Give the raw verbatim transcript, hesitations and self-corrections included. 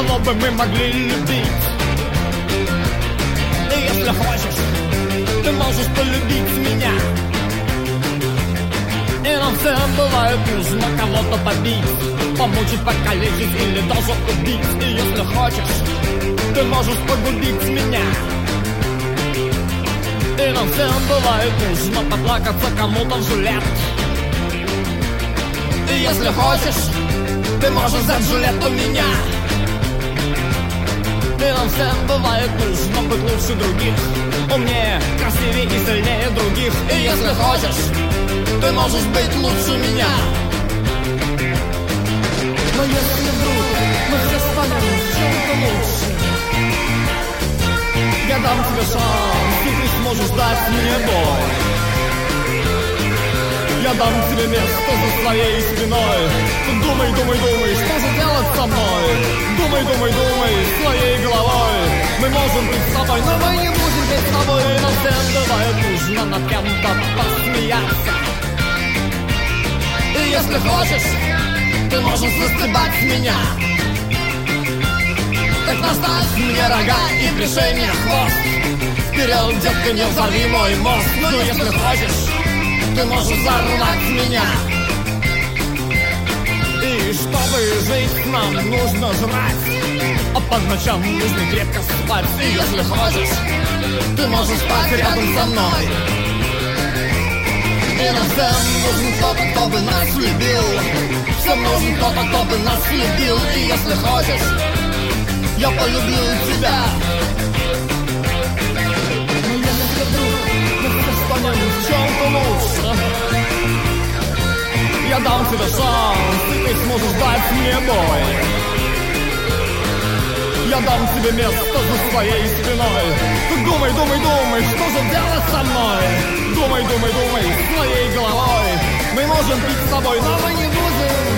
кого бы мы могли любить. И если хочешь, ты можешь полюбить меня. И нам всем бывает нужно кого-то побить, помучить, покалечить или даже убить. И если хочешь, ты можешь погубить меня. И нам всем бывает нужно поплакаться кому-то в жилет. И если хочешь, ты можешь взять жилет у меня. И нам всем бывает нужно быть лучше других, умнее, красивее и сильнее других. И если хочешь, ты можешь быть лучше меня. Но если вдруг мы все станем чем-то лучше, я дам тебе шанс, и ты сможешь дать мне бой. Я дам тебе место за своей спиной. Думай, думай, думай, что же делать со мной? Думай, думай, думай, своей головой. Мы можем быть с тобой, но мы не будем быть с тобой. Нам всем бывает нужно над кем-то посмеяться. И если хочешь, ты можешь застебать меня. Так наставь мне рога и пришей мне хвост. Вперед, детка, не взорви мой мозг. Но если хочешь, ты можешь взорвать меня. И чтобы жить, нам нужно жрать, а по ночам нужно крепко спать. И если хочешь, ты можешь спать рядом со мной. И нам всем нужен кто-то, кто бы нас любил. Всем нужен кто-то, кто бы нас любил. И если хочешь, я полюблю тебя. Но если вдруг мы все станем в чем-то лучше, я дам тебе шанс, и ты сможешь дать мне бой. Я дам тебе место за своей спиной. Ты думай, думай, думай, что же делать со мной? Думай, думай, думай, своей головой. Мы можем пить с тобой, но мы не будем